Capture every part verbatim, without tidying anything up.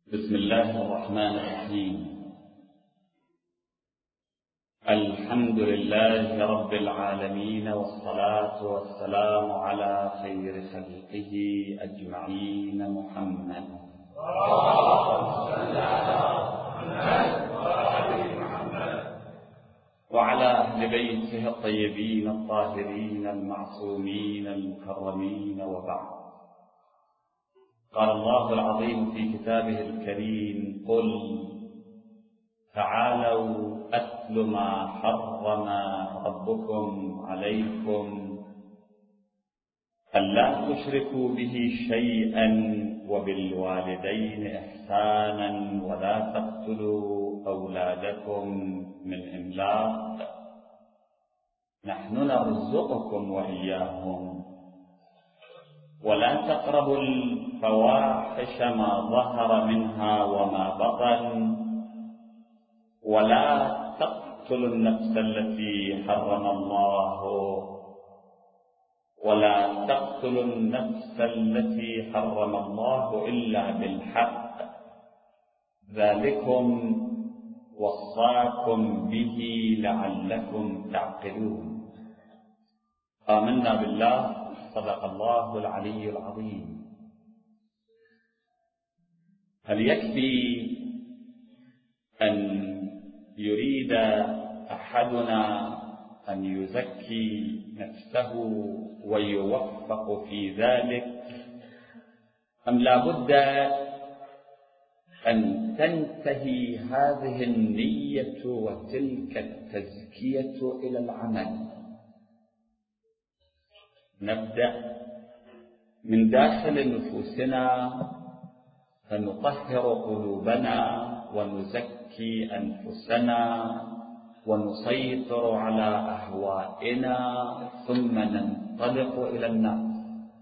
بسم الله الرحمن الرحيم. الحمد لله رب العالمين، والصلاة والسلام على خير خلقه أجمعين محمد وعلى أهل بيته الطيبين الطاهرين المعصومين المكرمين، وبعد. قال الله العظيم في كتابه الكريم: قل تعالوا أتل ما حرم ربكم عليكم ألا تشركوا به شيئا وبالوالدين إحسانا ولا تقتلوا أولادكم من إملاق نحن نرزقكم وإياهم ولا تقربوا الفواحش ما ظهر منها وما بطن ولا تقتلوا النفس التي حرم الله ولا تقتلوا النفس التي حرم الله إلا بالحق ذلكم وصاكم به لعلكم تعقلون. آمنا بالله، صدق الله العلي العظيم. هل يكفي أن يريد أحدنا أن يزكي نفسه ويوفق في ذلك، أم لا بد أن تنتهي هذه النية وتلك التزكية إلى العمل؟ نبدأ من داخل نفوسنا فنطهر قلوبنا ونزكي أنفسنا ونسيطر على أهوائنا، ثم ننطلق إلى الناس.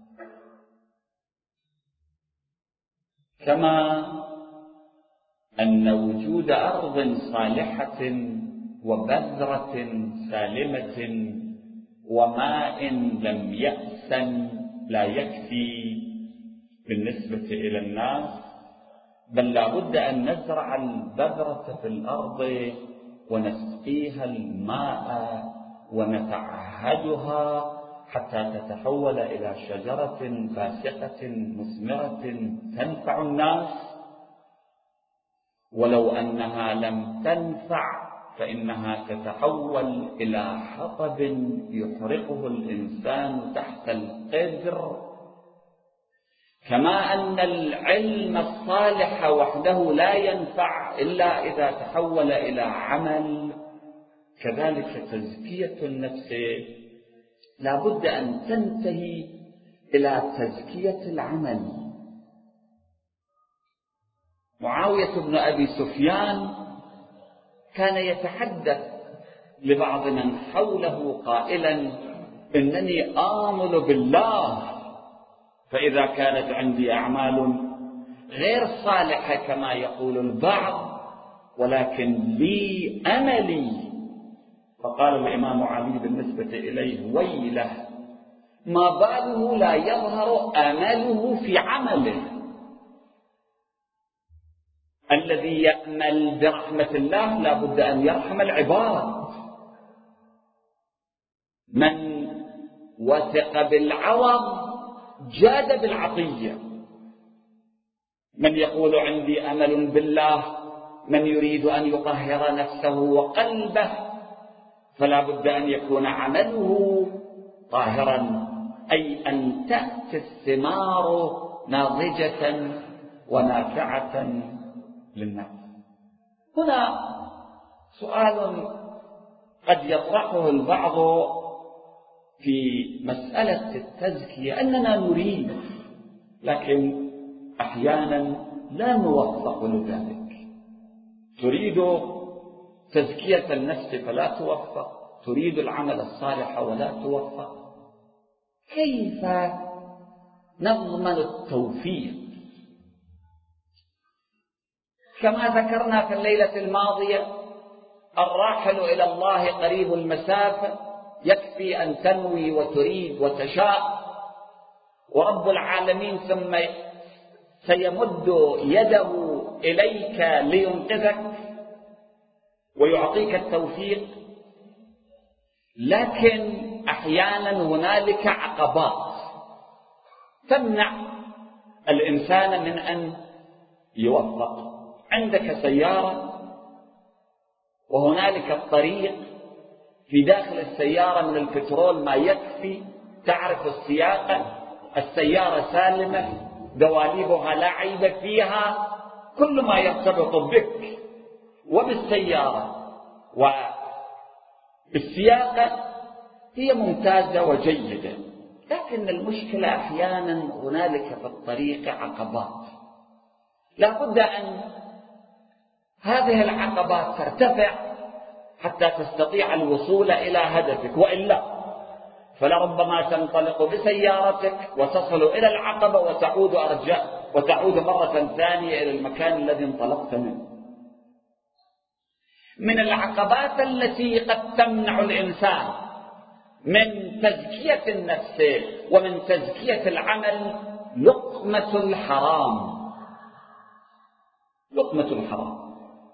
كما أن وجود أرض صالحة وبذرة سالمة وماء لم يأسن لا يكفي بالنسبة إلى الناس، بل لا بد أن نزرع البذرة في الأرض ونسقيها الماء ونتعهدها حتى تتحول إلى شجرة باسقة مثمرة تنفع الناس، ولو أنها لم تنفع فإنها تتحول إلى حطب يحرقه الإنسان تحت القدر. كما أن العلم الصالح وحده لا ينفع إلا إذا تحول إلى عمل، كذلك تزكية النفس لا بد أن تنتهي إلى تزكية العمل. معاوية بن أبي سفيان كان يتحدث لبعض من حوله قائلا: إنني آمل بالله، فإذا كانت عندي أعمال غير صالحة كما يقول البعض ولكن لي أملي. فقال الإمام علي بالنسبة إليه: ويله، ما باله لا يظهر أمله في عمله. الذي يأمل برحمة الله لا بد أن يرحم العباد. من وثق بالعوض جاد بالعطية. من يقول عندي أمل بالله، من يريد أن يطهر نفسه وقلبه، فلا بد أن يكون عمله طاهرا، أي أن تأتي الثمار ناضجة ونافعة للناس. هنا سؤال قد يطرحه البعض في مسألة التزكية، أننا نريد لكن أحيانا لا نوفق لذلك. تريد تزكية النفس فلا توفق، تريد العمل الصالح ولا توفق. كيف نضمن التوفيق؟ كما ذكرنا في الليلة الماضية، الراحل إلى الله قريب المسافة، يكفي أن تنوي وتريد وتشاء، ورب العالمين ثم سيمد يده إليك لينقذك ويعطيك التوفيق، لكن أحيانا هنالك عقبات تمنع الإنسان من أن يوفق. عندك سيارة وهنالك الطريق، في داخل السيارة من البترول ما يكفي، تعرف السياقة، السيارة سالمة، دواليبها لا عيب فيها، كل ما يرتبط بك وبالسيارة وبالسياقة هي ممتازة وجيدة. لكن المشكلة أحيانا هنالك في الطريق عقبات، لا بد أن هذه العقبات ترتفع حتى تستطيع الوصول إلى هدفك، وإلا فلربما تنطلق بسيارتك وتصل إلى العقبة وتعود أرجاء وتعود مرة ثانية إلى المكان الذي انطلقت منه. من العقبات التي قد تمنع الإنسان من تزكية النفس ومن تزكية العمل لقمة الحرام. لقمة الحرام،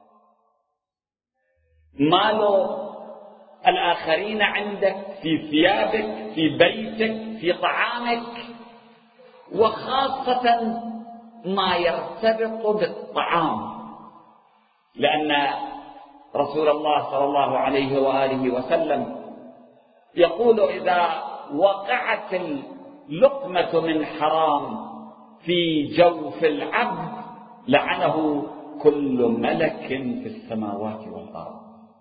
مال الآخرين عندك، في ثيابك، في بيتك، في طعامك، وخاصة ما يرتبط بالطعام، لأن رسول الله صلى الله عليه وآله وسلم يقول إذا وقعت اللقمة من حرام في جوف العبد لعنه كل ملك في السماوات والأرض.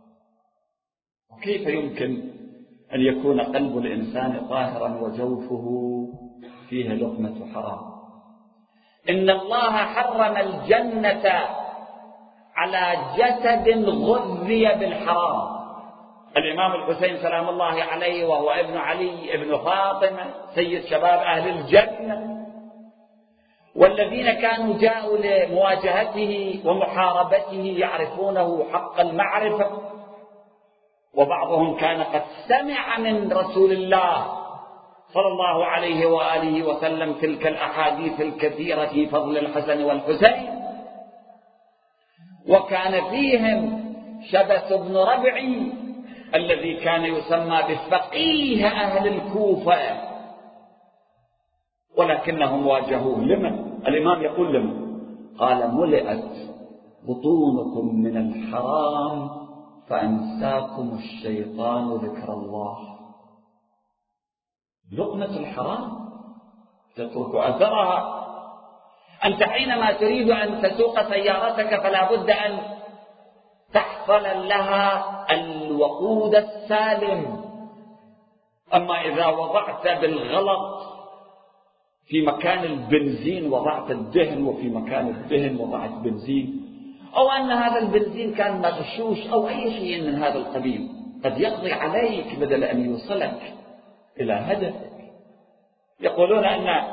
وكيف يمكن أن يكون قلب الإنسان طاهرا وجوفه فيه لقمة حرام؟ إن الله حرم الجنة على جسد غذي بالحرام. الإمام الحسين سلام الله عليه وهو ابن علي ابن فاطمة سيد شباب أهل الجنة، والذين كانوا جاءوا لمواجهته ومحاربته يعرفونه حق المعرفة، وبعضهم كان قد سمع من رسول الله صلى الله عليه وآله وسلم تلك الأحاديث الكثيرة في فضل الحسن والحسين. وكان فيهم شبث بن ربعي الذي كان يسمى بفقيه أهل الكوفة، ولكنهم واجهوه. لمن؟ الإمام يقول لمن؟ قال ملئت بطونكم من الحرام فأنساكم الشيطان ذكر الله. لقمة الحرام تترك أثرها. أنت حينما تريد أن تسوق سيارتك فلا بد أن تحصل لها الوقود السالم. أما إذا وضعت بالغلط في مكان البنزين وضعت الدهن، وفي مكان الدهن وضعت بنزين، أو أن هذا البنزين كان مغشوش أو أي شيء من هذا القبيل، قد يقضي عليك بدل أن يوصلك إلى هدفك. يقولون أن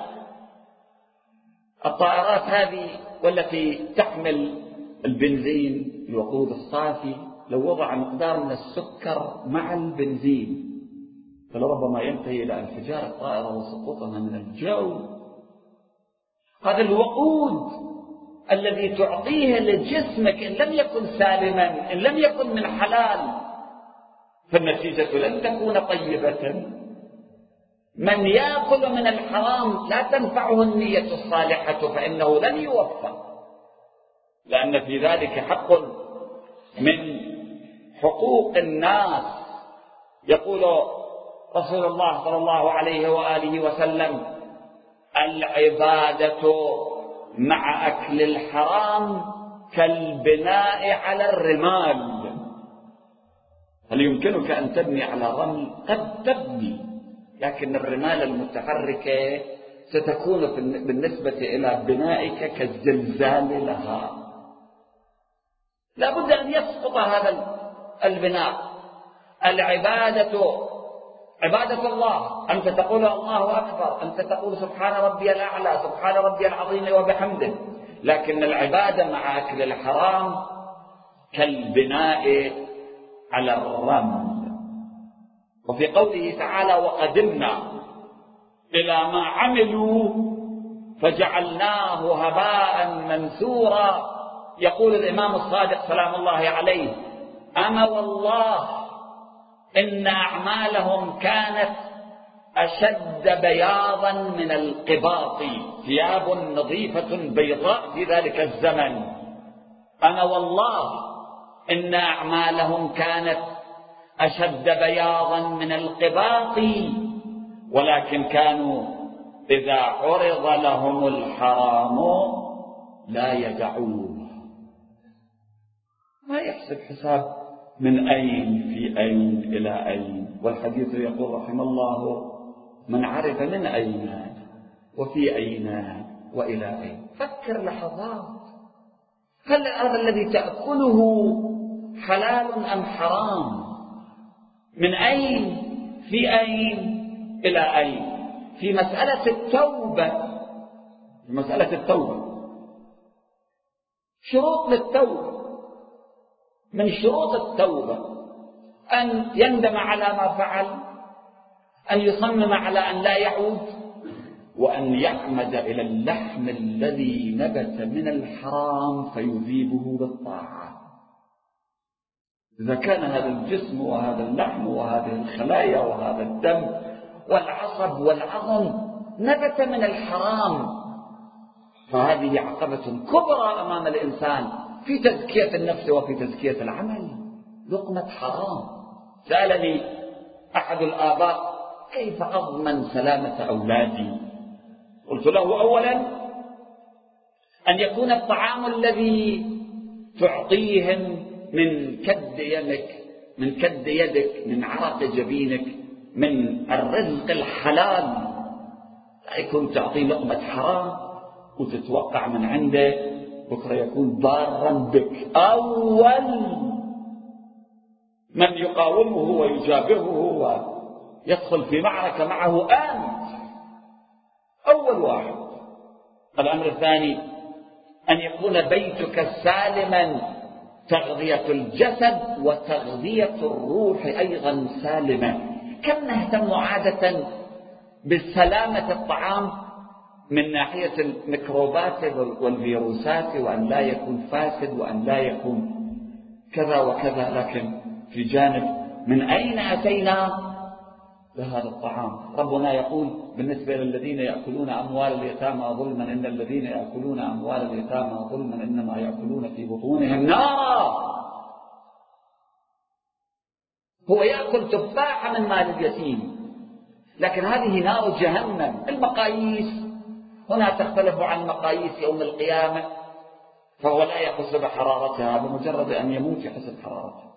الطائرات هذه والتي تحمل البنزين الوقود الصافي لو وضع مقدار من السكر مع البنزين فلربما ينتهي إلى انفجار الطائرة وسقوطها من الجو. هذا الوقود الذي تعطيه لجسمك إن لم يكن سالما، إن لم يكن من حلال، فالنتيجة لن تكون طيبة. من يأكل من الحرام لا تنفعه النية الصالحة فإنه لن يوفق، لأن في ذلك حق من حقوق الناس. يقول رسول الله صلى الله عليه وآله وسلم العبادة مع أكل الحرام كالبناء على الرمال. هل يمكنك أن تبني على رمل؟ قد تبني، لكن الرمال المتحركة ستكون بالنسبة إلى بنائك كالزلزال لها. لا بد أن يسقط هذا البناء. العبادة عبادة الله، أنت تقول الله أكبر، أنت تقول سبحان ربي الأعلى، سبحان ربي العظيم وبحمده، لكن العبادة مع أكل الحرام كالبناء على الرمل. وفي قوله تعالى وقدمنا إلى ما عملوا فجعلناه هباء منثورا يقول الإمام الصادق سلام الله عليه: أما والله إن أعمالهم كانت أشد بياضا من القباط، ثياب نظيفة بيضاء في ذلك الزمن. أما والله إن أعمالهم كانت أشد بياضا من القباط، ولكن كانوا إذا عرض لهم الحرام لا يدعوه. ما يحسب حساب من أين في أين إلى أين. والحديث يقول رحم الله من عرف من أين وفي أين وإلى أين. فكر لحظات، هل هذا الذي تأكله حلال أم حرام؟ من أين في أين إلى أين؟ في مسألة التوبة، في مسألة التوبة شروط للتوبة. من شروط التوبة أن يندم على ما فعل، أن يصمم على أن لا يعود، وأن يعمد إلى اللحم الذي نبت من الحرام فيذيبه بالطاعة. إذا كان هذا الجسم وهذا اللحم وهذه الخلايا وهذا الدم والعصب والعظم نبت من الحرام، فهذه عقبة كبرى أمام الإنسان في تزكية النفس وفي تزكية العمل. لقمة حرام. سألني أحد الآباء: كيف أضمن سلامة أولادي؟ قلت له: أولا أن يكون الطعام الذي تعطيهم من كد يدك من كد يدك من عرق جبينك من الرزق الحلال، لا يكون تعطي لقمة حرام وتتوقع من عنده بكرة يكون ضارا بك. أول من يقاومه ويجابهه ويدخل في معركة معه أنت، أول واحد. الأمر الثاني أن يكون بيتك سالما، تغذية الجسد وتغذية الروح أيضا سالمة. كم نهتم عادة بسلامة الطعام من ناحية الميكروبات والفيروسات، وأن لا يكون فاسد وأن لا يكون كذا وكذا، لكن في جانب من أين أتينا بهذا الطعام؟ ربنا يقول بالنسبة للذين يأكلون أموال اليتامى ظلما إن الذين يأكلون أموال اليتامى ظلما إنما يأكلون في بطونهم نارا. هو يأكل تفاحة من مال اليتيم، لكن هذه نار جهنم. المقاييس هنا تختلف عن مقاييس يوم القيامة، فهو لا يحس بحرارتها، بمجرد أن يموت يحس بحرارتها.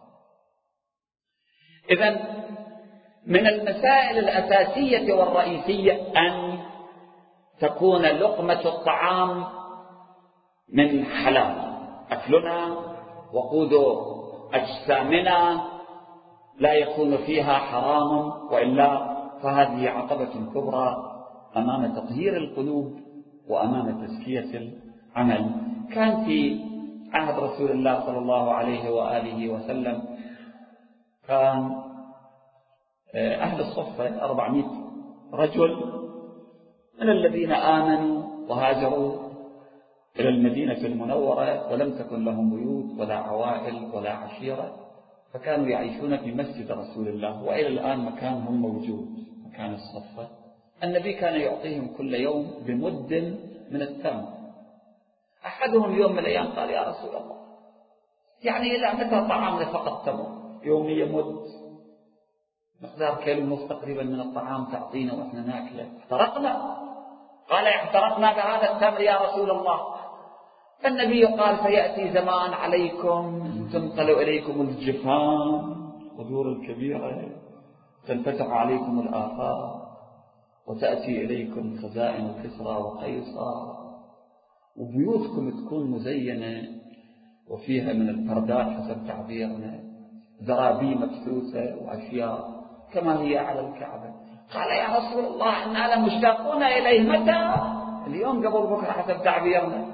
إذن من المسائل الأساسية والرئيسية أن تكون لقمة الطعام من حلال، أكلنا وقود أجسامنا لا يكون فيها حرام، وإلا فهذه عقبة كبرى أمام تطهير القلوب وأمام تزكية العمل. كان في عهد رسول الله صلى الله عليه وآله وسلم كان أهل الصفة أربعمائة رجل من الذين آمنوا وهاجروا إلى المدينة المنورة، ولم تكن لهم بيوت ولا عوائل ولا عشيرة، فكانوا يعيشون في مسجد رسول الله، وإلى الآن مكانهم موجود، مكان الصفة. النبي كان يعطيهم كل يوم بمد من التمر. أحدهم يوم من الأيام قال: يا رسول الله، يعني إلى متى طعامنا فقط تمر؟ يوميا مد، مقدار كيلو ونصف تقريبا من الطعام تعطينا وإحنا ناكله، احترقنا. قال: احترقنا بهذا التمر يا رسول الله. فالنبي قال: فيأتي زمان عليكم تنقل إليكم الجفان، القدور الكبيرة، تنفتح عليكم الآفاق، وتأتي إليكم خزائن كسرى وقيصر، وبيوتكم تكون مزينة وفيها من الفردات حسب تعبيرنا زرابي مبثوثة وأشياء كما هي على الكعبة. قال: يا رسول الله، إننا لمشتاقون إليه. متى؟ اليوم قبل بكرة حسب تعبيرنا.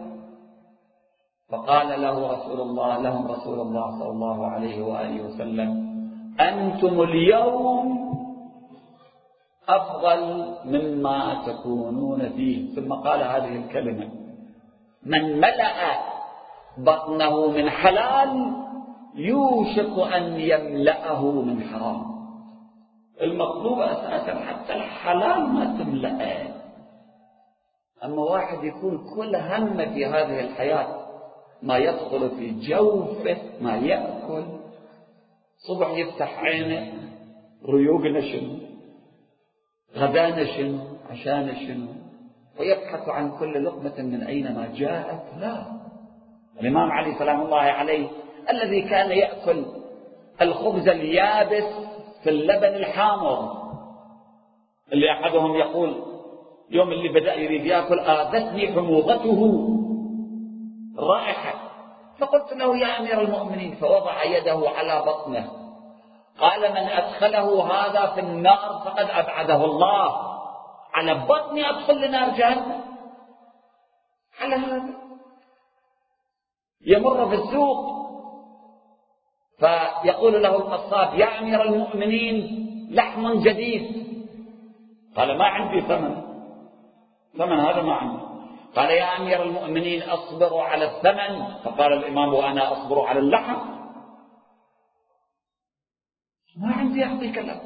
فقال له رسول الله لهم رسول الله صلى الله عليه وآله وسلم: أنتم اليوم أفضل مما تكونون فيه. ثم قال هذه الكلمة: من ملأ بطنه من حلال يوشك أن يملأه من حرام. المطلوب أساسا حتى الحلال ما تملأه. أما واحد يكون كل هم في هذه الحياة ما يدخل في جوفه، ما يأكل، صبح يفتح عينه ريوقنا شنو، غدانا شنو، عشان شنو، ويبحث عن كل لقمة من أينما جاءت. لا، الإمام علي سلام الله عليه الذي كان يأكل الخبز اليابس في اللبن الحامض، اللي أحدهم يقول يوم اللي بدأ يريد يأكل آذتني حموضته الرائحة، فقلت له يا أمير المؤمنين، فوضع يده على بطنه قال من أدخله هذا في النار فقد أبعده الله، على بطني أدخل لنار جهنم على هذا. يمر في السوق فيقول له القصاب يا أمير المؤمنين لحم جديد، قال ما عندي ثمن، ثمن هذا ما عندي. قال يا أمير المؤمنين أصبر على الثمن، فقال الإمام وأنا أصبر على اللحم، ما عندي أعطيك اللحم.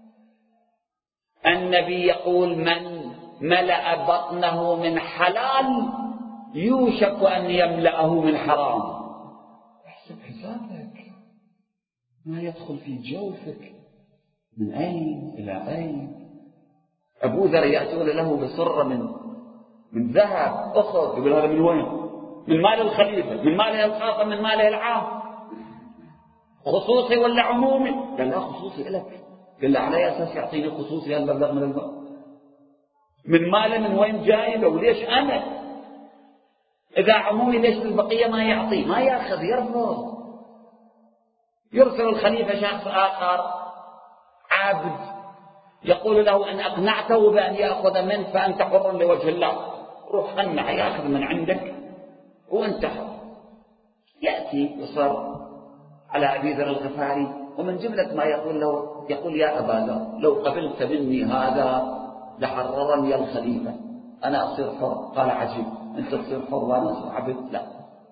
النبي يقول من ملأ بطنه من حلال يوشك أن يملأه من حرام. احسب حسابك، ما يدخل في جوفك من أين إلى أين. أبو ذر يأتون له بصرة من من ذهب أخذ، يقول هذا من وين؟ من مال الخليفة، من ماله الخاصة، من ماله العام، خصوصي ولا عمومي؟ قال لا خصوصي لك. قال له على أساس يعطيني خصوصي هالمبلغ من المال؟ من ماله من وين جايبه وليش أنا؟ إذا عمومي ليش البقية ما يعطي؟ ما يأخذ، يرفض. يرسل الخليفة شخص آخر عابد يقول له إن أقنعته بأن يأخذ منك فأنت حر لوجه الله، روح قنع يأخذ من عندك وأنت حر. يأتي يصر على أبي ذر الغفاري، ومن جملة ما يقول له يقول يا أبا ذر لو قبلت مني هذا لحررني الخليفة، أنا أصير حر. قال عجيب، أنت تصير حر وأنا أصير عبد؟ لا،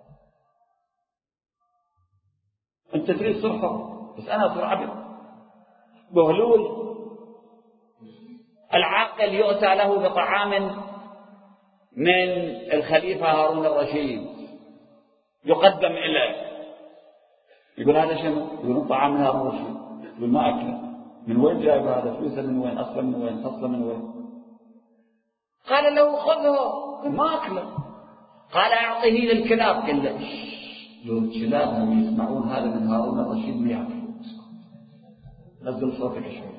أنت تريد تصير حر بس أنا أصير عبد. بهلول العاقل يؤتى له بطعام من الخليفة هارون الرشيد يقدم إليه، يقول هذا شنو؟ يقول طعام من هارون الرشيد. يقول ما أكله. من وين جايب هذا؟ فلوسه من وين؟ أصلا من وين؟ فصله من وين؟ قال له خذه. ما أكله. قال أعطيه للكلاب. قال له لو الكلاب هم يسمعون هذا من هارون الرشيد ما يأكلوا. نزل صوتك شوي.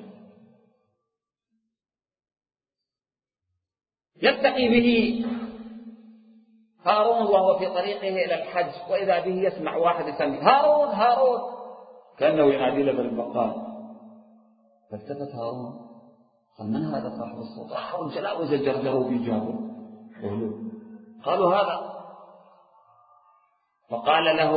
يلتقي به هارون وهو في طريقه إلى الحج، وإذا به يسمع واحد يسمي هارون هارون كأنه ينادي له بالبقال. فالتفت هارون قال من هذا صاحب الصوت؟ هارون جلاوز جرجروا بيجابه. قالوا هذا. فقال له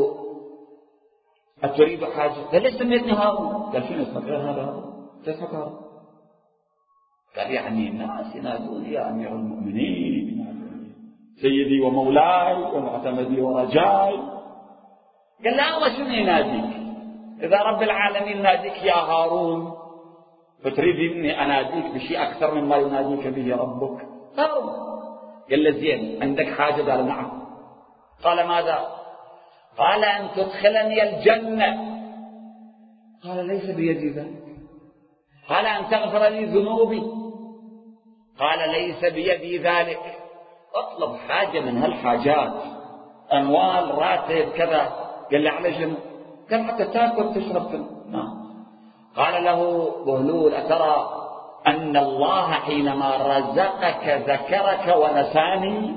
أتريد حاجة؟ قال ليش سميتني هارون؟ قال شنو اسمك غير هذا هارون؟ كيف اسمك هارون؟ قال يعني الناس ينادون يا أمير المؤمنين سيدي ومولاي ومعتمدي ورجاي. قال لا الله شنو يناديك؟ إذا رب العالمين ناديك يا هارون فتريد مني أناديك بشيء أكثر مما يناديك به ربك هارون. قال له زين عندك حاجة؟ قال نعم. قال ماذا؟ قال أن تدخلني الجنة. قال ليس بيدي ذلك. قال أن تغفر لي ذنوبي. قال ليس بيدي ذلك. اطلب حاجة من هالحاجات، أموال، راتب، كذا. قال لي على شنو؟ قال حتى تاكل تشرب. نعم. قال له بهلول أترى أن الله حينما رزقك ذكرك ونساني؟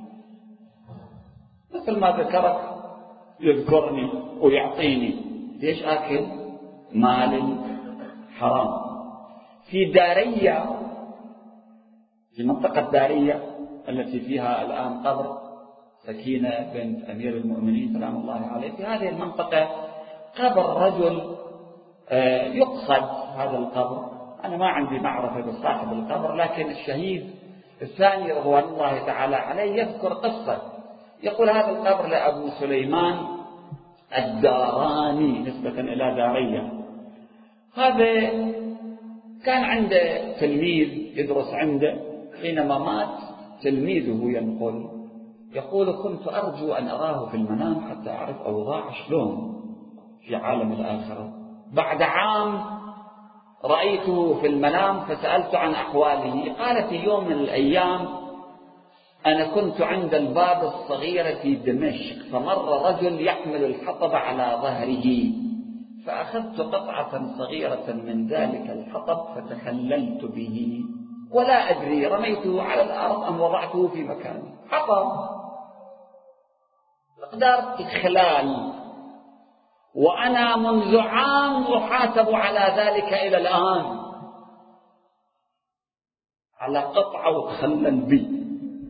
مثل ما ذكرك يذكرني ويعطيني. ليش آكل مال حرام؟ في دارية، في منطقة دارية التي فيها الآن قبر سكينة بنت أمير المؤمنين سلام الله عليه، في هذه المنطقة قبر رجل يقصد هذا القبر. أنا ما عندي معرفة بصاحب القبر، لكن الشهيد الثاني رضوان الله تعالى عليه يذكر قصة، يقول هذا القبر لأبو سليمان الداراني نسبة إلى دارية. هذا كان عنده تلميذ يدرس عنده، حينما مات تلميذه ينقل يقول كنت أرجو أن أراه في المنام حتى أعرف أوضاع شلون في عالم الآخرة. بعد عام رأيته في المنام فسألت عن أحواله، قال في يوم من الأيام أنا كنت عند الباب الصغير في دمشق، فمر رجل يحمل الحطب على ظهره، فأخذت قطعة صغيرة من ذلك الحطب فتخللت به ولا أدري رميته على الأرض أم وضعته في مكانه. حطب مقدار الخلال، وأنا منذ عام أحاسب على ذلك إلى الآن، على قطعة وتخلل بي.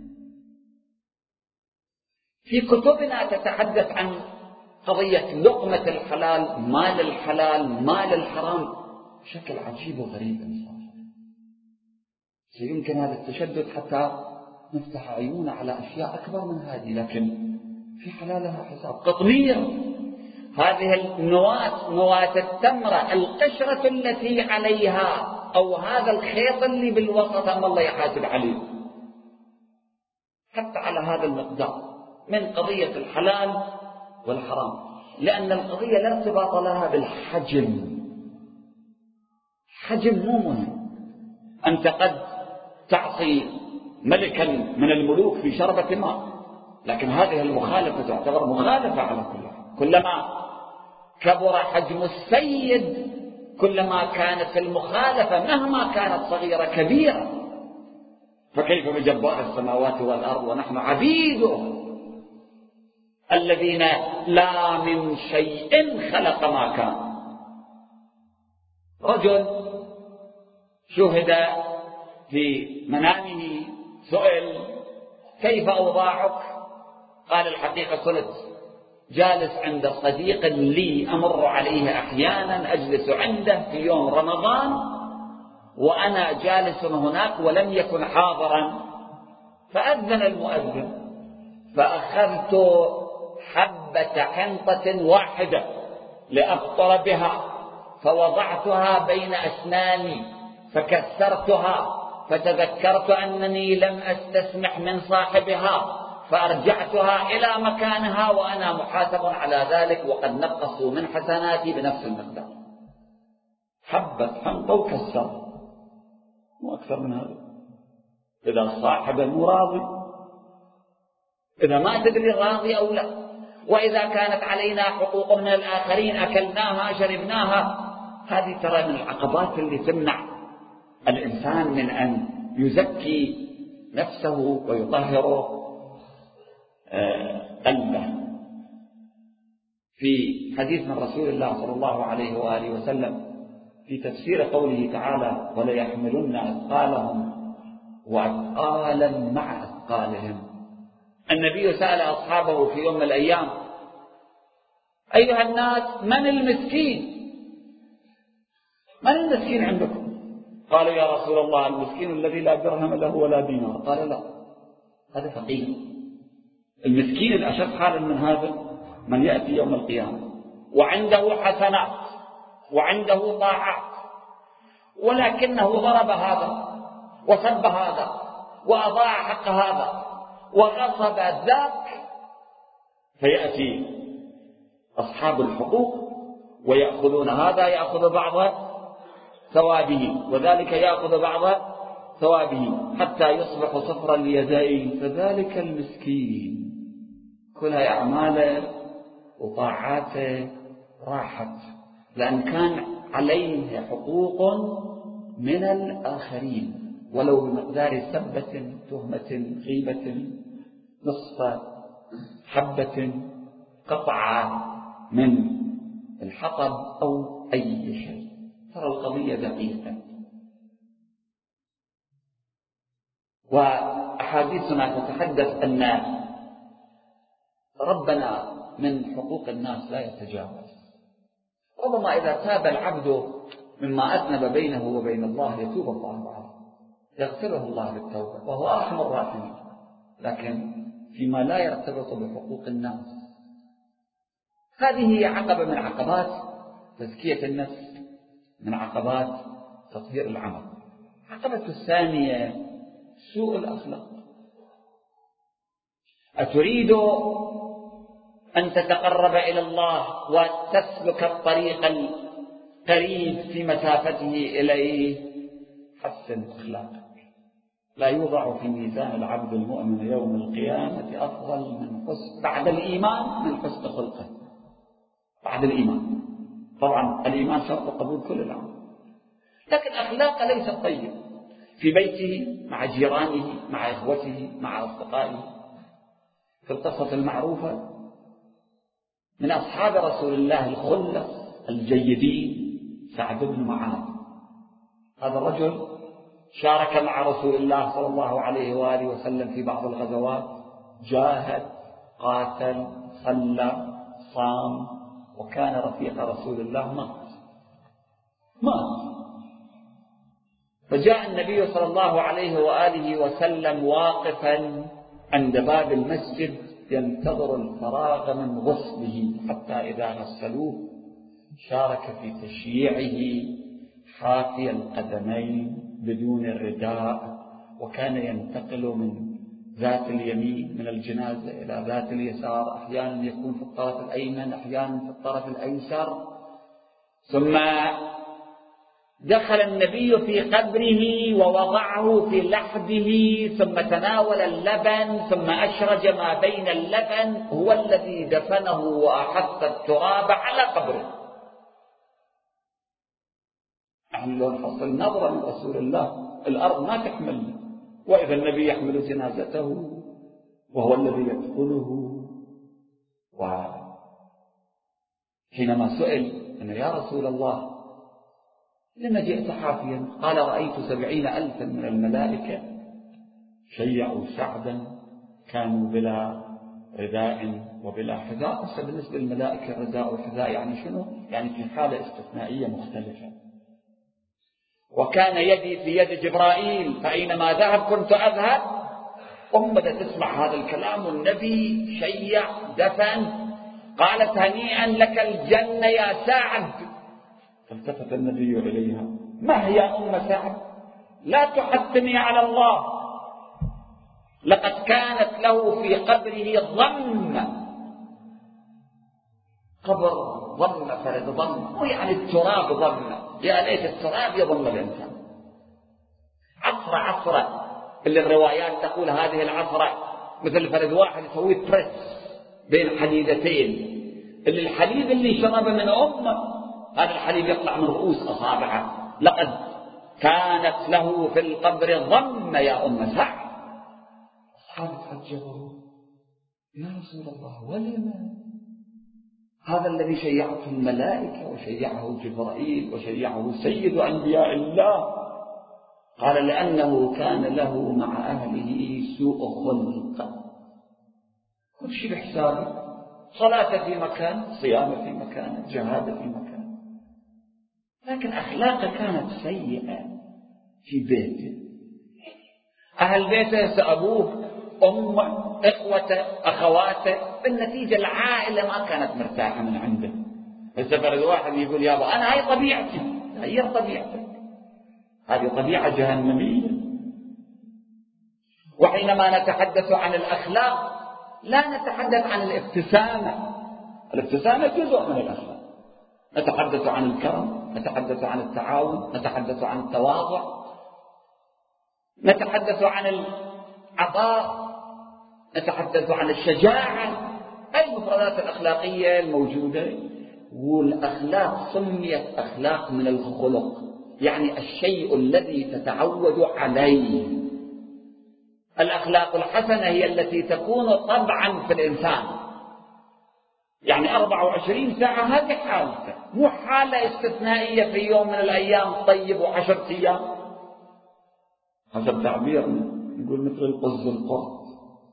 في كتبنا تتحدث عن قضية لقمة الحلال، مال الحلال، مال الحرام، بشكل عجيب وغريب إنسان. سيمكن هذا التشدد حتى نفتح عيوننا على أشياء أكبر من هذه، لكن في حلالها حساب. قطمير، هذه النواة، نواة التمرة، القشرة التي عليها أو هذا الخيط اللي بالوسط أم الله يحاسب عليه، حتى على هذا المقدار من قضية الحلال والحرام، لأن القضية لا ارتباط لها بالحجم. حجم مو مهم. أنت قد تعصي ملكا من الملوك في شربة ماء، لكن هذه المخالفة تعتبر مخالفة على كل حال. كلما كبر حجم السيد كلما كانت المخالفة مهما كانت صغيرة كبيرة، فكيف بجبار السماوات والأرض ونحن عبيده الذين لا من شيء خلق ما كان. رجل شهد في منامه سئل كيف أوضاعك؟ قال الحقيقة كنت جالس عند صديق لي أمر عليه أحيانا، أجلس عنده في يوم رمضان وأنا جالس هناك ولم يكن حاضرا، فأذن المؤذن فأخذت حبة حنطة واحدة لأفطر بها فوضعتها بين أسناني فكسرتها، فتذكرت أنني لم أستسمح من صاحبها فأرجعتها إلى مكانها وأنا محاسب على ذلك، وقد نقصوا من حسناتي بنفس المقدار. حبة حنطة وكسر، مو أكثر من هذا. إذا صاحب مو راضي، إذا ما تدري راضي أو لا، وإذا كانت علينا حقوق من الآخرين أكلناها شربناها، هذه ترى من العقبات اللي تمنع الإنسان من أن يزكي نفسه ويطهر قلبه. في حديث من رسول الله صلى الله عليه وآله وسلم في تفسير قوله تعالى وليحملن أثقالهم وأثقالا مع أثقالهم، النبي سأل أصحابه في يوم من الأيام أيها الناس من المسكين؟ من المسكين عندكم؟ قالوا يا رسول الله المسكين الذي لا درهم له ولا دينار. قال لا، هذا فقير. المسكين الأشد حالا من هذا من يأتي يوم القيامة وعنده حسنات وعنده طاعات، ولكنه ضرب هذا وسب هذا وأضاع حق هذا وغصب ذاك، فيأتي أصحاب الحقوق ويأخذون هذا يأخذ بعض ثوابه وذلك يأخذ بعض ثوابه حتى يصبح صفر اليدين، فذلك المسكين كلها أعماله وطاعاته راحت، لأن كان عليه حقوق من الآخرين ولو بمقدار سبة تهمة غيبة نصف حبة قطعة من الحطب أو أي شيء. ترى القضية دقيقة. وأحاديثنا تتحدث أن ربنا من حقوق الناس لا يتجاوز. ربما إذا تاب العبد مما أذنب بينه وبين الله يتوب الله عليه، يغفره الله بالتوبة وهو أرحم الراحمين، لكن فيما لا يرتبط بحقوق الناس. هذه هي عقبة من عقبات تزكية النفس، من عقبات تطهير العمل. العقبة الثانية سوء الأخلاق. أتريد أن تتقرب إلى الله وتسلك الطريق القريب في مسافته إليه؟ حسن أخلاقك. لا يوضع في ميزان العبد المؤمن يوم القيامة أفضل من حسن بعد الإيمان من حسن خلقه. بعد الإيمان طبعا الإيمان شرط قبول كل العمل، لكن أخلاقه ليس طيب في بيته، مع جيرانه، مع إخوته، مع أصدقائه. في القصة المعروفة من أصحاب رسول الله الخلص الجيدين سعد بن معاذ. هذا الرجل شارك مع رسول الله صلى الله عليه وآله وسلم في بعض الغزوات، جاهد، قاتل، صلى، صام، وكان رفيق رسول الله. مات مات فجاء النبي صلى الله عليه وآله وسلم واقفا عند باب المسجد ينتظر الفراغ من غسله، حتى إذا غسلوه شارك في تشييعه حافي القدمين بدون الرداء، وكان ينتقل من ذات اليمين من الجنازة إلى ذات اليسار، أحيانا يكون في الطرف الأيمن، أحيانا في الطرف الأيسر. ثم دخل النبي في قبره ووضعه في لحده، ثم تناول اللبن، ثم أشرج ما بين اللبن، هو الذي دفنه وأحط التراب على قبره. يعني لو نحصل نظرة من رسول الله الأرض ما تحمل، وإذا النبي يحمل جنازته وهو الذي يدفنه. وحينما سئل أنه يا رسول الله لما جئت حافيا؟ قال رأيت سبعين ألفا من الملائكة شيعوا سعدا كانوا بلا رداء وبلا حذاء. بس بالنسبة للملائكة الرداء والحذاء يعني شنو؟ يعني في حالة استثنائية مختلفة. وكان يدي في يد جبرائيل فأينما ذهب كنت أذهب. أم بدأت تسمع هذا الكلام، والنبي شيع دفن. قالت هنيئا لك الجنة يا سعد. فالتفت النبي إليها، ما هي أم سعد؟ لا تحتمي على الله، لقد كانت له في قبره ضمة. قبر ضمة فرد ضمة، ويعني التراب ضمة، يا ليت التراب يضم الإنسان. عصرة عصرة اللي الروايات تقول هذه العصرة مثل فرد واحد يسوي بريس بين حديدتين، اللي الحديد اللي شرب من أمه هذا الحليب يطلع من رؤوس أصابعه. لقد كانت له في القبر ضمة يا أم سعد. أصحاب تعجبوا، يا رسول الله ولما؟ هذا الذي شيعته الملائكة وشيعه جبرائيل وشيعه سيد أنبياء الله. قال لأنه كان له مع أهله سوء خلق. كل شيء بحسابه، صلاة في مكان، صيام في مكان، جهاد في مكان، لكن أخلاقه كانت سيئة في بيته. أهل بيته أبوه، أمه، إخوته، أخواته، بالنتيجة العائلة ما كانت مرتاحة من عنده. فسفر الواحد يقول يابا أنا هاي طبيعتي، غير طبيعتك، هذه طبيعة جهنمية. وحينما نتحدث عن الأخلاق لا نتحدث عن الابتسامة. الابتسامة جزء من الأخلاق. نتحدث عن الكرم، نتحدث عن التعاون، نتحدث عن التواضع، نتحدث عن العطاء، نتحدث عن الشجاعة، أي المفردات الأخلاقية الموجودة. والأخلاق سميت أخلاق من الخلق، يعني الشيء الذي تتعود عليه. الأخلاق الحسنة هي التي تكون طبعا في الإنسان، يعني أربع وعشرين ساعة هذه حالته، مو حالة استثنائية في يوم من الأيام طيب وعشرة أيام. حسب تعبيرنا نقول مثل القز القرط،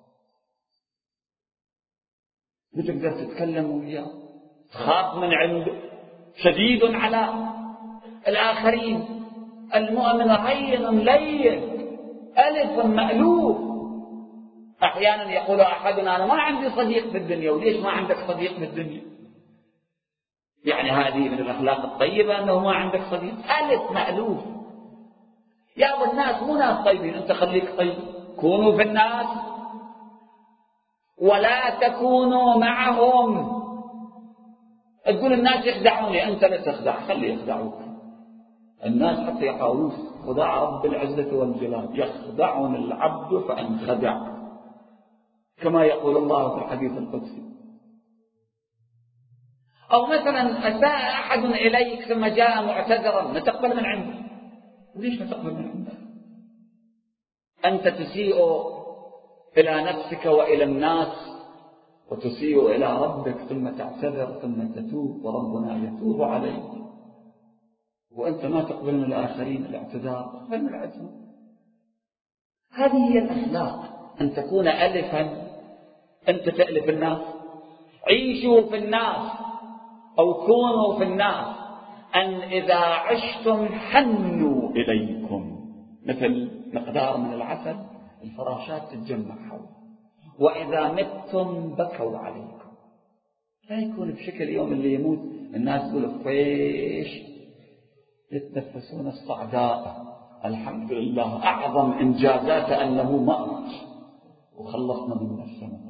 بتقدر تتكلم وياه، تخاف من عنده، شديد على الآخرين. المؤمن هين لين، ألف مألوف، أحيانا يقول أحدنا أنا ما عندي صديق بالدنيا. وليش ما عندك صديق بالدنيا؟ يعني هذه من الأخلاق الطيبة أنه ما عندك صديق؟ ألف مألوف. يا أبو الناس مو ناس طيبين، أنت خليك طيب. كونوا في الناس ولا تكونوا معهم. تقول الناس يخدعوني، أنت لا تخدع، خلي يخدعوك. الناس حتى يحاولون خداع رب العزة والجلال. يخدعون العبد فانخدع، كما يقول الله في الحديث القدسي. أو مثلا أساء أحد إليك ثم جاء معتذرا، ما تقبل من عنده. وليش ما تقبل من عنده؟ أنت تسيء إلى نفسك وإلى الناس وتسيء إلى ربك، ثم تعتذر ثم تتوب وربنا يتوب عليك، وأنت ما تقبل من الآخرين الاعتذار، تقبل من العتاب. هذه هي الأخلاق، أن تكون ألفا، أنت تألف الناس. عيشوا في الناس أو كونوا في الناس، أن إذا عشتم حنوا إليكم، مثل مقدار من العسل الفراشات تتجمع حوله، وإذا متم بكوا عليكم. لا يكون بشكل يوم اللي يموت الناس تقول فيش، يتنفسون الصعداء، الحمد لله أعظم إنجازات أنه مات وخلصنا من نفسنا.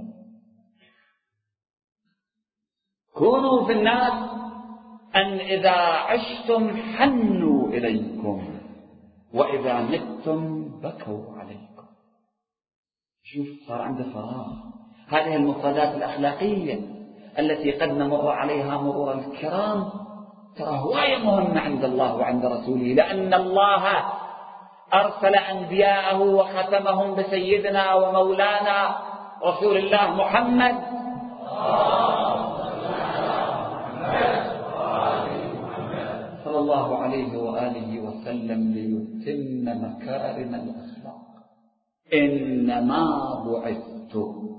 كونوا في الناس أن إذا عشتم حنوا إليكم وإذا متم بكوا عليكم. شوف صار عنده فراغ. هذه المفردات الأخلاقية التي قد نمر عليها مرور الكرام ترى هواية مهمة عند الله وعند رسوله، لأن الله أرسل أنبياءه وختمهم بسيدنا ومولانا رسول الله محمد صلى الله عليه وآله وسلم ليتم مكارم الأخلاق. إنما بعثت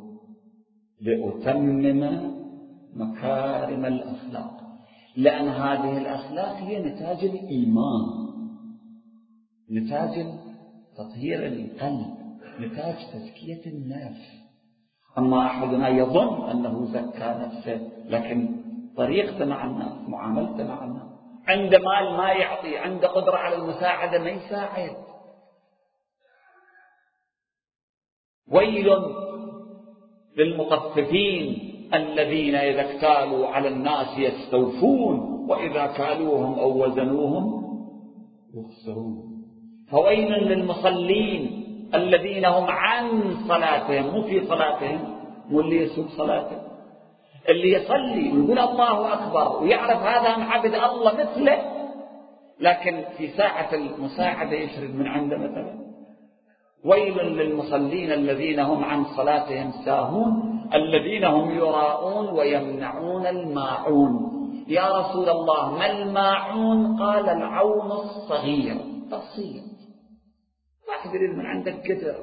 لأتمم مكارم الأخلاق، لأن هذه الأخلاق هي نتاج الإيمان، نتاج تطهير القلب، نتاج تزكية النفس. أما أحدنا يظن أنه زكى نفسه، لكن طريقته مع الناس، معاملته مع الناس، عنده مال ما يعطي، عنده قدرة على المساعدة ما يساعد. ويل للمطففين الذين إذا اكتالوا على الناس يستوفون وإذا كالوهم أو وزنوهم يخسرون. فويل للمصلين الذين هم عن صلاتهم، مو في صلاتهم، مو اللي يسوق صلاته، اللي يصلي ويقول الله أكبر ويعرف هذا من عبد الله مثله، لكن في ساعة المساعدة يشرد من عنده مثلا. ويل للمصلين الذين هم عن صلاتهم ساهون الذين هم يراءون ويمنعون الماعون. يا رسول الله ما الماعون؟ قال العون الصغير، بسيط، واحد يريد من عندك قدر،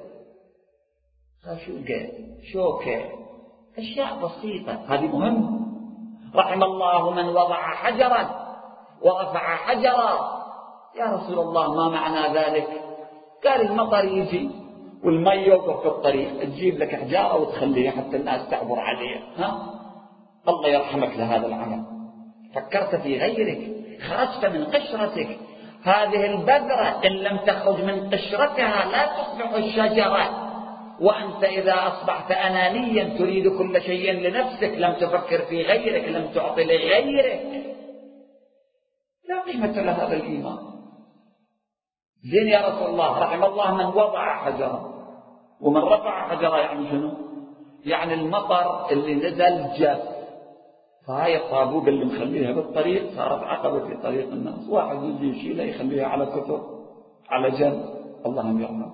شوكة شوكة، أشياء بسيطة، هذه مهمة. رحم الله من وضع حجرا ورفع حجرا. يا رسول الله ما معنى ذلك؟ قال المطر يجي والماء يوقف في الطريق، تجيب لك حجارة وتخليها حتى الناس تعبر عليها، ها؟ الله يرحمك لهذا العمل. فكرت في غيرك، خرجت من قشرتك. هذه البذرة إن لم تخرج من قشرتها لا تصبح الشجرة. وأنت إذا أصبحت أنانيا تريد كل شيء لنفسك، لم تفكر في غيرك، لم تعطي لغيرك، لا قيمة لهذا الإيمان. زين يا رسول الله، رحم الله من وضع حجرا ومن رفع حجرا. يعني شنو؟ يعني المطر اللي نزل جف، فهاي الطابوق اللي مخليها بالطريق صارت عقبة في طريق الناس، واحد يجي يشيلها يخليها على كتب على جنب، اللهم يرحمه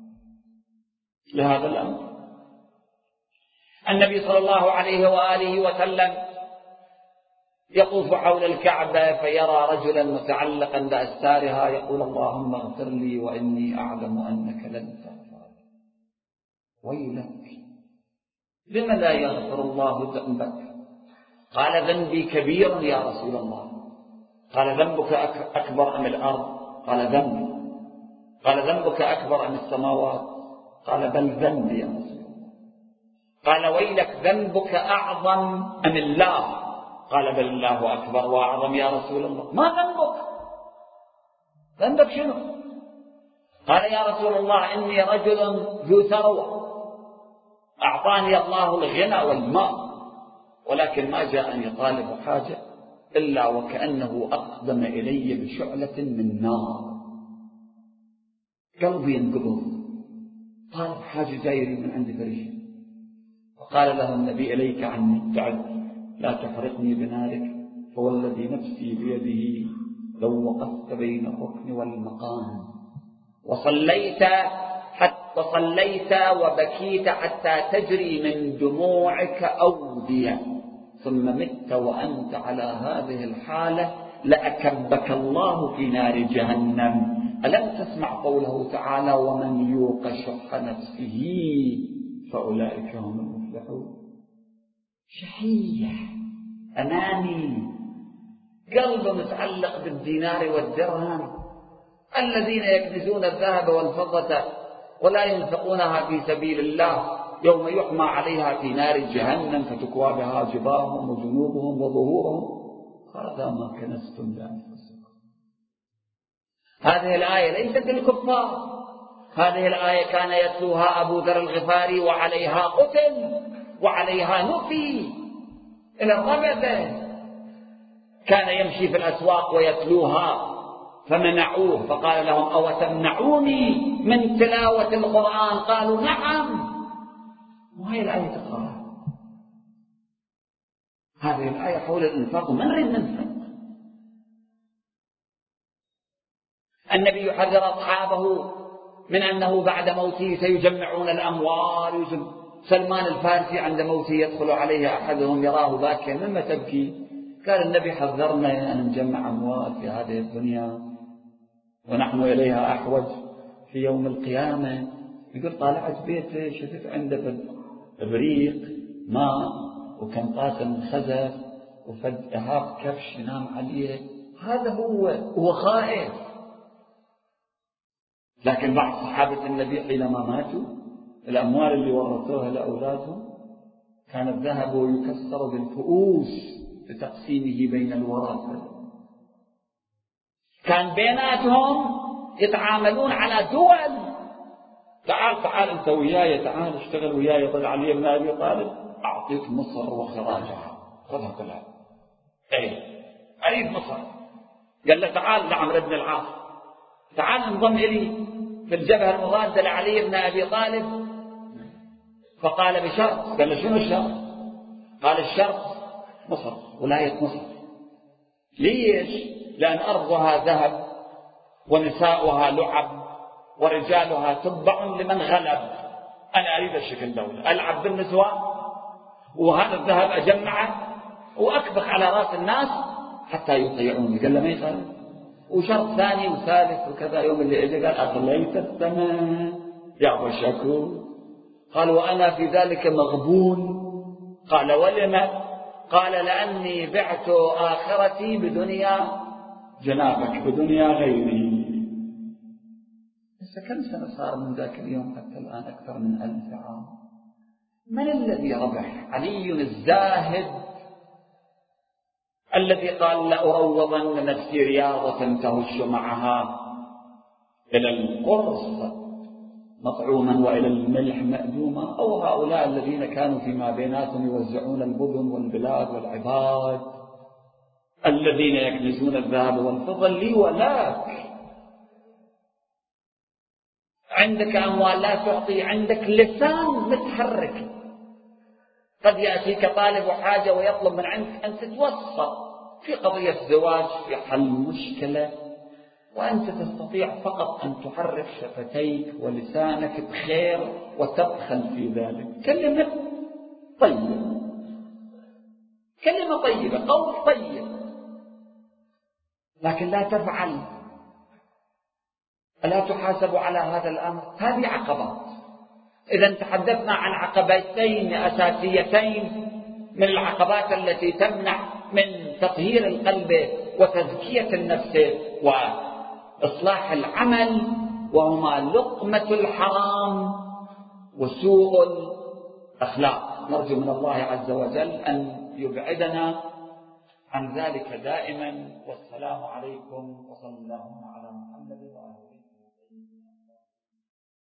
لهذا الأمر. النبي صلى الله عليه وآله وسلم يطوف حول الكعبة فيرى رجلا متعلقا بأستارها يقول اللهم اغفر لي وإني أعلم أنك لن تغفر. ويلك، لم لا يغفر الله ذنبك؟ قال ذنبي كبير يا رسول الله. قال ذنبك أكبر أم الأرض؟ قال ذنبي. قال ذنبك أكبر أم السماوات؟ قال بل ذنبي يا رسول الله. قال ويلك ذنبك أعظم أم الله؟ قال بل الله أكبر وأعظم يا رسول الله. ما ذنبك؟ ذنبك شنو؟ قال يا رسول الله إني رجل ذو ثروة أعطاني الله الغنى والمال، ولكن ما جاءني طالب حاجة إلا وكأنه أقدم إلي بشعلة من نار، قلبي ينقبض، طالب حاجة جايري من عند فريشة. وقال له النبي إليك عني تعد لا تحرقني بنارك، فوالذي نفسي بيده لو وقفت بين الركن والمقام وصليت حتى صليت وبكيت حتى تجري من دموعك أودية ثم مت وأنت على هذه الحالة لأكبك الله في نار جهنم. ألم تسمع قوله تعالى ومن يوق شح نفسه فأولئك هم المفلحون. شحيح أناني، قلبه متعلق بالدينار والدرهم، الذين يكنزون الذهب والفضة ولا ينفقونها في سبيل الله يوم يحمى عليها في نار جهنم فتكوى بها جباههم وجنوبهم وظهورهم هذا ما كنزتم لأنفسكم. هذه الآية ليست للكفار، هذه الآية كان يتلوها أبو ذر الغفاري وعليها قتل وعليها نفي إلى الربذة. كان يمشي في الأسواق ويتلوها فمنعوه فقال لهم أو تمنعوني من تلاوة القرآن؟ قالوا نعم. وهي الآية تقرأ هذه الآية حول الإنفاق ومن نريد ننفق. النبي يحذر أصحابه من أنه بعد موته سيجمعون الأموال. سلمان الفارسي عند موته يدخل عليه أحدهم يراه باكيا مما تبكي؟ قال النبي حذرنا أن نجمع أموال في هذه الدنيا ونحن إليها أحوج في يوم القيامة. يقول طالعت بيته شفت عنده بريق ماء وكم طاسة من خزف وفد إهاب كبش ينام عليه، هذا هو هو خائف. لكن بعض صحابة النبي حينما ماتوا الأموال اللي ورثوها لأولادهم كان الذهب يكسر بالفؤوس لتقسيمه بين الورثة. كان بيناتهم يتعاملون على دول، تعال تعال انت وياي، تعال اشتغل وياي، طلع علي بن ابي طالب اعطيك مصر وخراجها خذها كلها. ايه اريد مصر. قال له تعال لعمرو بن العاص، تعال انضم الي في الجبهه المضاده لعلي بن ابي طالب. فقال بشرط. قال له شنو الشرط؟ قال الشرط مصر، ولايه مصر. ليش؟ لأن أرضها ذهب ونساؤها لعب ورجالها تبع لمن غلب. أنا أريد الشكل دولة، ألعب بالنسوان وهذا الذهب أجمعه وأكبخ على رأس الناس حتى يطيعوني. قال له ما يخالف. وشرط ثاني وثالث وكذا. يوم اللي اجى قال أغليت الثمن يا أبو شكور. قال وأنا في ذلك مغبون. قال ولم؟ قال لأني بعت آخرتي بدنيا جنابك بدنيا غيري. بس كم سنة صار من ذاك اليوم حتى الآن؟ أكثر من ألف عام. من الذي ربح؟ علي الزاهد الذي قال لأروضن نفسي رياضة تهش معها إلى القرص مطعوما وإلى الملح مأدوما، أو هؤلاء الذين كانوا فيما بيناتهم يوزعون البدن والبلاد والعباد الذين يكنزون الذهب والفضة لي ولاك. عندك أموال لا تعطي، عندك لسان متحرك. قد يأتيك طالب حاجة ويطلب من عندك أن تتوسط في قضية زواج في حل مشكلة، وأنت تستطيع فقط أن تحرك شفتيك ولسانك بخير وتبخل في ذلك. كلمة طيبة، كلمة طيبة، قول طيب، لكن لا تفعل. ألا تحاسب على هذا الأمر؟ هذه عقبات. إذا تحدثنا عن عقبتين أساسيتين من العقبات التي تمنع من تطهير القلب وتزكية النفس وإصلاح العمل، وهما لقمة الحرام وسوء الأخلاق. نرجو من الله عز وجل أن يبعدنا عن ذلك دائما. والسلام عليكم وصلى الله على محمد وآله.